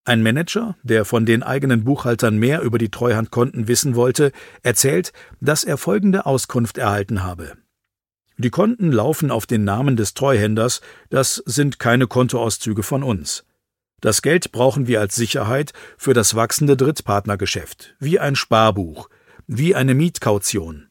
Ein Manager, der von den eigenen Buchhaltern mehr über die Treuhandkonten wissen wollte, erzählt, dass er folgende Auskunft erhalten habe: Die Konten laufen auf den Namen des Treuhänders, das sind keine Kontoauszüge von uns. Das Geld brauchen wir als Sicherheit für das wachsende Drittpartnergeschäft, wie ein Sparbuch, wie eine Mietkaution.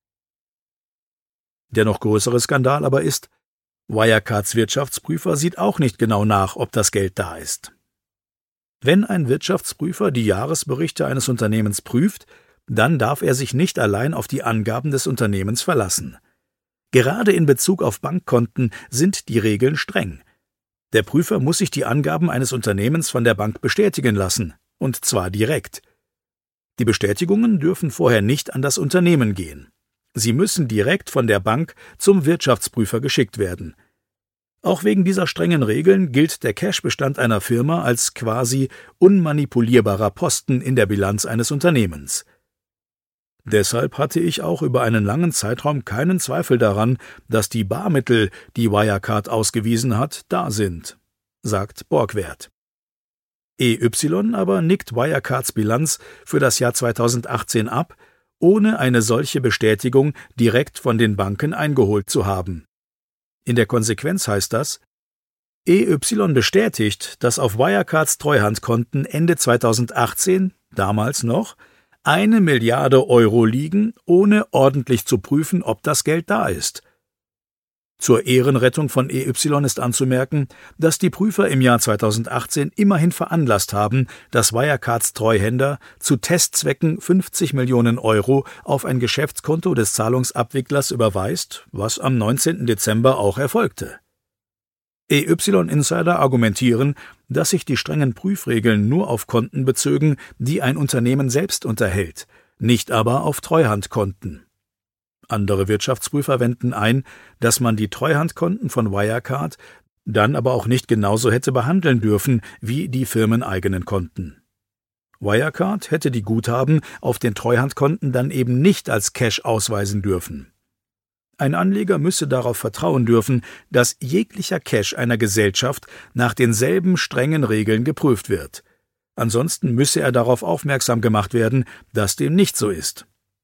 Der noch größere Skandal aber ist, Wirecards Wirtschaftsprüfer sieht auch nicht genau nach, ob das Geld da ist. Wenn ein Wirtschaftsprüfer die Jahresberichte eines Unternehmens prüft, dann darf er sich nicht allein auf die Angaben des Unternehmens verlassen. Gerade in Bezug auf Bankkonten sind die Regeln streng. Der Prüfer muss sich die Angaben eines Unternehmens von der Bank bestätigen lassen, und zwar direkt. Die Bestätigungen dürfen vorher nicht an das Unternehmen gehen. Sie müssen direkt von der Bank zum Wirtschaftsprüfer geschickt werden. Auch wegen dieser strengen Regeln gilt der Cashbestand einer Firma als quasi unmanipulierbarer Posten in der Bilanz eines Unternehmens. Deshalb hatte ich auch über einen langen Zeitraum keinen Zweifel daran, dass die Barmittel, die Wirecard ausgewiesen hat, da sind, sagt Borgwert. EY aber nickt Wirecards Bilanz für das Jahr 2018 ab, ohne eine solche Bestätigung direkt von den Banken eingeholt zu haben. In der Konsequenz heißt das: EY bestätigt, dass auf Wirecards Treuhandkonten Ende 2018, damals noch, 1 Milliarde Euro liegen, ohne ordentlich zu prüfen, ob das Geld da ist. Zur Ehrenrettung von EY ist anzumerken, dass die Prüfer im Jahr 2018 immerhin veranlasst haben, dass Wirecards Treuhänder zu Testzwecken 50 Millionen Euro auf ein Geschäftskonto des Zahlungsabwicklers überweist, was am 19. Dezember auch erfolgte. EY-Insider argumentieren, dass sich die strengen Prüfregeln nur auf Konten bezögen, die ein Unternehmen selbst unterhält, nicht aber auf Treuhandkonten. Andere Wirtschaftsprüfer wenden ein, dass man die Treuhandkonten von Wirecard dann aber auch nicht genauso hätte behandeln dürfen wie die firmeneigenen Konten. Wirecard hätte die Guthaben auf den Treuhandkonten dann eben nicht als Cash ausweisen dürfen. Ein Anleger müsse darauf vertrauen dürfen, dass jeglicher Cash einer Gesellschaft nach denselben strengen Regeln geprüft wird. Ansonsten müsse er darauf aufmerksam gemacht werden, dass dem nicht so ist.